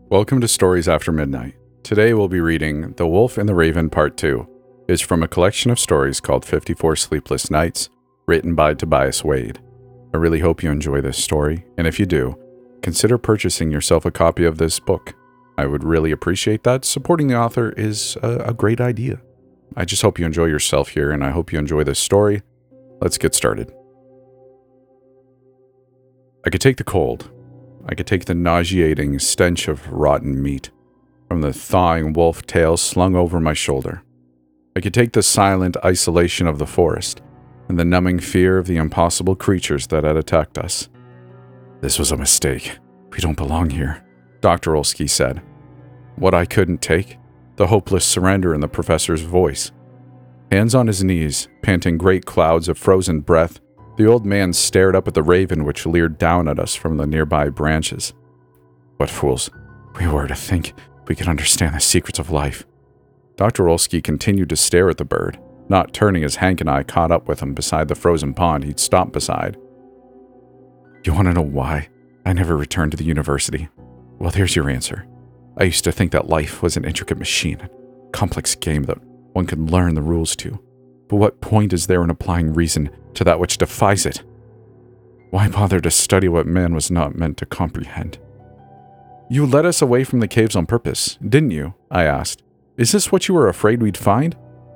Welcome to Stories After Midnight. Today we'll be reading The Wolf and the Raven Part 2. It's from a collection of stories called 54 Sleepless Nights, written by Tobias Wade. I really hope you enjoy this story, and if you do, consider purchasing yourself a copy of this book. I would really appreciate that. Supporting the author is a great idea. I just hope you enjoy yourself here, and I hope you enjoy this story. Let's get started. I could take the cold. I could take the nauseating stench of rotten meat from the thawing wolf tail slung over my shoulder. I could take the silent isolation of the forest and the numbing fear of the impossible creatures that had attacked us. "This was a mistake. We don't belong here," Dr. Olsky said. What I couldn't take, the hopeless surrender in the professor's voice. Hands on his knees, panting great clouds of frozen breath, the old man stared up at the raven which leered down at us from the nearby branches. What fools we were to think we could understand the secrets of life. Dr. Olsky continued to stare at the bird, not turning as Hank and I caught up with him beside the frozen pond he'd stopped beside. "You want to know why I never returned to the university? Well, here's your answer. I used to think that life was an intricate machine, a complex game that one could learn the rules to. But what point is there in applying reason to that which defies it? Why bother to study what man was not meant to comprehend?" "You led us away from the caves on purpose, didn't you?" I asked. "Is this what you were afraid we'd find?"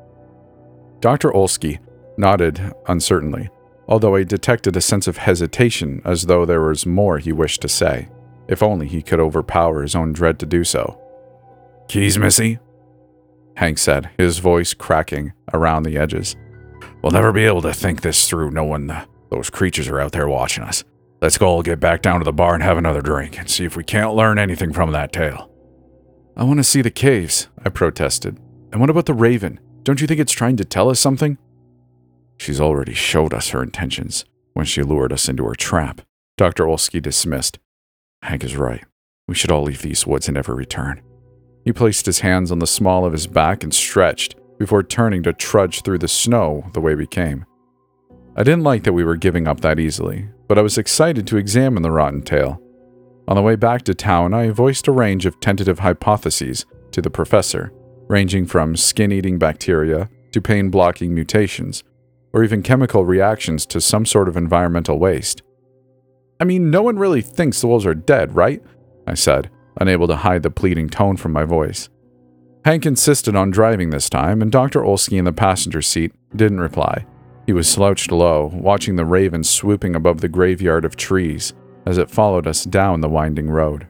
Dr. Olsky nodded uncertainly, although I detected a sense of hesitation as though there was more he wished to say, if only he could overpower his own dread to do so. "Keys, Missy?" Hank said, his voice cracking around the edges. "We'll never be able to think this through knowing those creatures are out there watching us. Let's go all get back down to the bar and have another drink and see if we can't learn anything from that tale." "I want to see the caves," I protested. "And what about the raven? Don't you think it's trying to tell us something?" "She's already showed us her intentions when she lured us into her trap," Dr. Olsky dismissed. "Hank is right. We should all leave these woods and never return." He placed his hands on the small of his back and stretched before turning to trudge through the snow the way we came. I didn't like that we were giving up that easily, but I was excited to examine the rotten tail. On the way back to town, I voiced a range of tentative hypotheses to the professor, ranging from skin-eating bacteria to pain-blocking mutations, or even chemical reactions to some sort of environmental waste. "I mean, no one really thinks the wolves are dead, right?" I said, unable to hide the pleading tone from my voice. Hank insisted on driving this time, and Dr. Olsky in the passenger seat didn't reply. He was slouched low, watching the raven swooping above the graveyard of trees as it followed us down the winding road.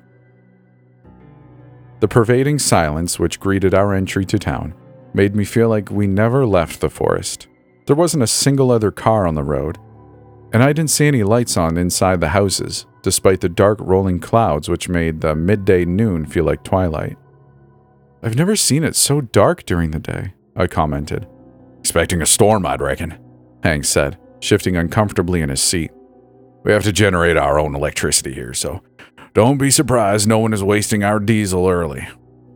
The pervading silence which greeted our entry to town made me feel like we never left the forest. There wasn't a single other car on the road, and I didn't see any lights on inside the houses, despite the dark rolling clouds which made the midday noon feel like twilight. "I've never seen it so dark during the day," I commented. "Expecting a storm, I'd reckon," Hank said, shifting uncomfortably in his seat. "We have to generate our own electricity here, so don't be surprised no one is wasting our diesel early."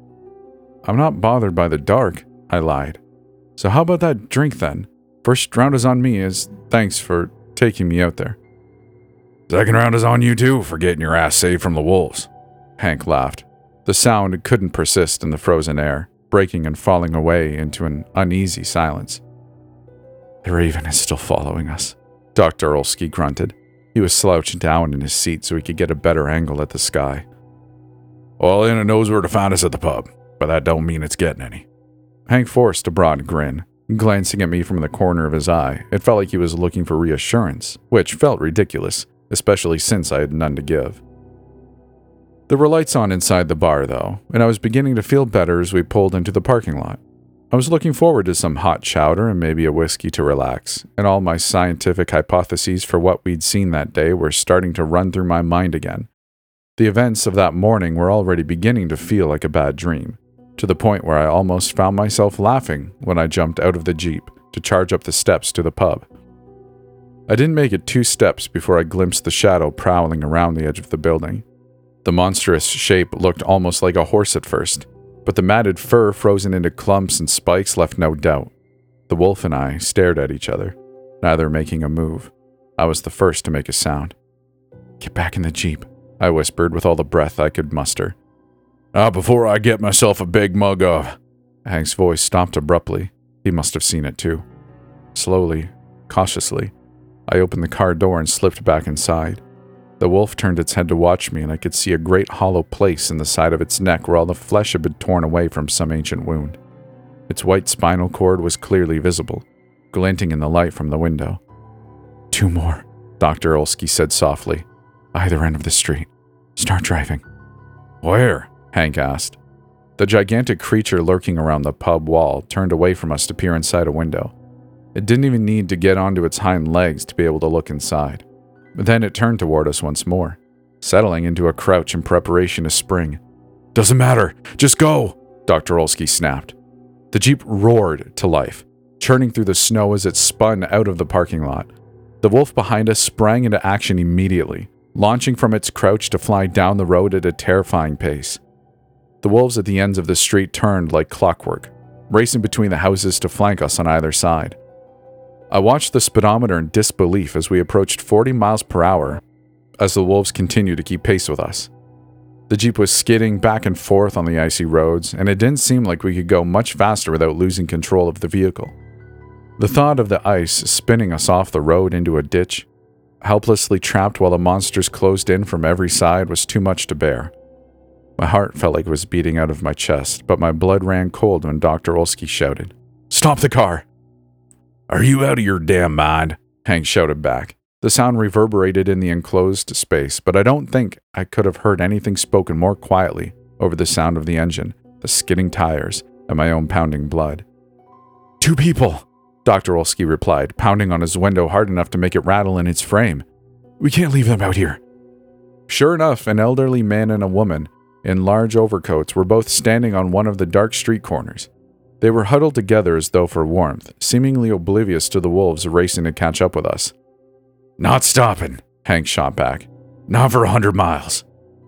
"I'm not bothered by the dark," I lied. "So how about that drink then? First round is on me as thanks for taking me out there." "Second round is on you too for getting your ass saved from the wolves," Hank laughed. The sound couldn't persist in the frozen air, breaking and falling away into an uneasy silence. "The raven is still following us," Dr. Olsky grunted. He was slouched down in his seat so he could get a better angle at the sky. "Well, then it knows where to find us at the pub, but that don't mean it's getting any." Hank forced a broad grin, glancing at me from the corner of his eye. It felt like he was looking for reassurance, which felt ridiculous, especially since I had none to give. There were lights on inside the bar, though, and I was beginning to feel better as we pulled into the parking lot. I was looking forward to some hot chowder and maybe a whiskey to relax, and all my scientific hypotheses for what we'd seen that day were starting to run through my mind again. The events of that morning were already beginning to feel like a bad dream, to the point where I almost found myself laughing when I jumped out of the Jeep to charge up the steps to the pub. I didn't make it 2 steps before I glimpsed the shadow prowling around the edge of the building. The monstrous shape looked almost like a horse at first, but the matted fur frozen into clumps and spikes left no doubt. The wolf and I stared at each other, neither making a move. I was the first to make a sound. "Get back in the Jeep," I whispered with all the breath I could muster. Before I get myself a big mug of... Hank's voice stopped abruptly. He must have seen it too. Slowly, cautiously, I opened the car door and slipped back inside. The wolf turned its head to watch me, and I could see a great hollow place in the side of its neck where all the flesh had been torn away from some ancient wound. Its white spinal cord was clearly visible, glinting in the light from the window. 2 more, Dr. Olsky said softly. Either end of the street. Start driving. Where? Hank asked. The gigantic creature lurking around the pub wall turned away from us to peer inside a window. It didn't even need to get onto its hind legs to be able to look inside. Then it turned toward us once more, settling into a crouch in preparation to spring. Doesn't matter. Just go, Dr. Olsky snapped. The Jeep roared to life, churning through the snow as it spun out of the parking lot. The wolf behind us sprang into action immediately, launching from its crouch to fly down the road at a terrifying pace. The wolves at the ends of the street turned like clockwork, racing between the houses to flank us on either side. I watched the speedometer in disbelief as we approached 40 miles per hour as the wolves continued to keep pace with us. The Jeep was skidding back and forth on the icy roads, and it didn't seem like we could go much faster without losing control of the vehicle. The thought of the ice spinning us off the road into a ditch, helplessly trapped while the monsters closed in from every side, was too much to bear. My heart felt like it was beating out of my chest, but my blood ran cold when Dr. Olsky shouted, "Stop the car!" "Are you out of your damn mind?" Hank shouted back. The sound reverberated in the enclosed space, but I don't think I could have heard anything spoken more quietly over the sound of the engine, the skidding tires, and my own pounding blood. 2 people, Dr. Olsky replied, pounding on his window hard enough to make it rattle in its frame. "We can't leave them out here." Sure enough, an elderly man and a woman in large overcoats were both standing on one of the dark street corners. They were huddled together as though for warmth, seemingly oblivious to the wolves racing to catch up with us. "Not stopping," Hank shot back. "Not for 100 miles.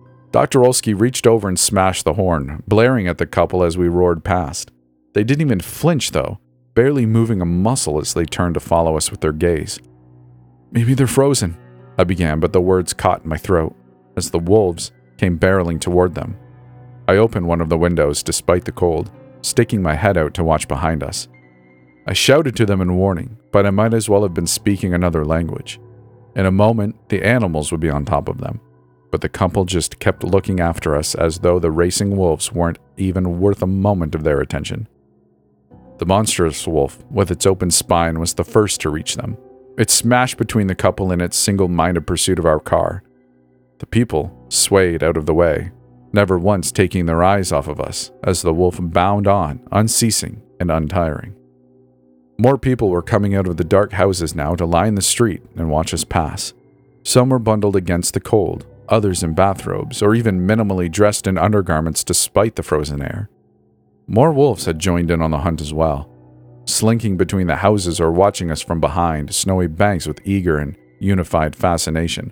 Dr. Olsky reached over and smashed the horn, blaring at the couple as we roared past. They didn't even flinch, though, barely moving a muscle as they turned to follow us with their gaze. "Maybe they're frozen," I began, but the words caught in my throat as the wolves came barreling toward them. I opened one of the windows despite the cold, sticking my head out to watch behind us. I shouted to them in warning, but I might as well have been speaking another language. In a moment, the animals would be on top of them, but the couple just kept looking after us as though the racing wolves weren't even worth a moment of their attention. The monstrous wolf, with its open spine, was the first to reach them. It smashed between the couple in its single-minded pursuit of our car. The people swayed out of the way, never once taking their eyes off of us, as the wolf bound on, unceasing and untiring. More people were coming out of the dark houses now to line the street and watch us pass. Some were bundled against the cold, others in bathrobes, or even minimally dressed in undergarments despite the frozen air. More wolves had joined in on the hunt as well, slinking between the houses or watching us from behind snowy banks with eager and unified fascination.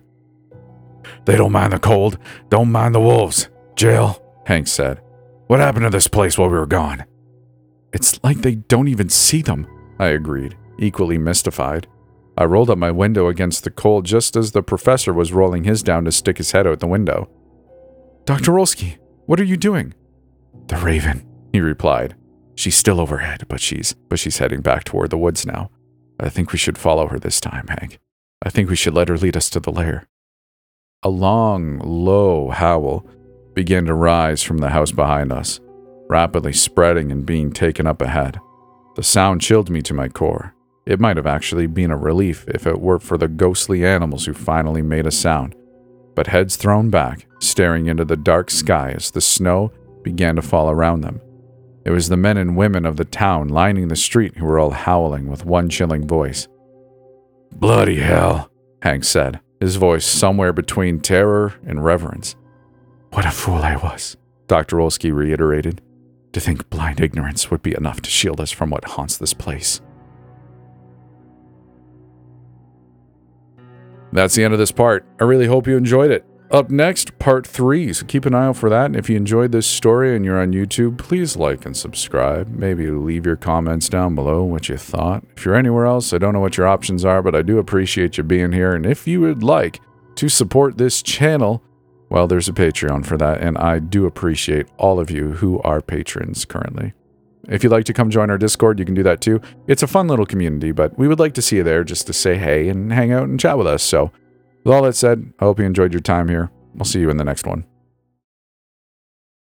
"They don't mind the cold, don't mind the wolves. Jail," Hank said. "What happened to this place while we were gone?" "It's like they don't even see them," I agreed, equally mystified. I rolled up my window against the cold just as the professor was rolling his down to stick his head out the window. "Dr. Olsky, what are you doing?" "The Raven," he replied. "She's still overhead, but she's heading back toward the woods now. I think we should follow her this time, Hank. I think we should let her lead us to the lair." A long, low howl began to rise from the house behind us, rapidly spreading and being taken up ahead. The sound chilled me to my core. It might have actually been a relief if it were for the ghostly animals who finally made a sound, but heads thrown back, staring into the dark sky as the snow began to fall around them. It was the men and women of the town lining the street who were all howling with one chilling voice. "Bloody hell," Hank said, his voice somewhere between terror and reverence. "What a fool I was," Dr. Olsky reiterated. "To think blind ignorance would be enough to shield us from what haunts this place." That's the end of this part. I really hope you enjoyed it. Up next, part 3, so keep an eye out for that. And if you enjoyed this story and you're on YouTube, please like and subscribe. Maybe leave your comments down below what you thought. If you're anywhere else, I don't know what your options are, but I do appreciate you being here. And if you would like to support this channel, Well, there's a Patreon for that, and I do appreciate all of you who are patrons currently. If you'd like to come join our Discord, you can do that too. It's a fun little community, but we would like to see you there just to say hey and hang out and chat with us. So, with all that said, I hope you enjoyed your time here. I'll see you in the next one.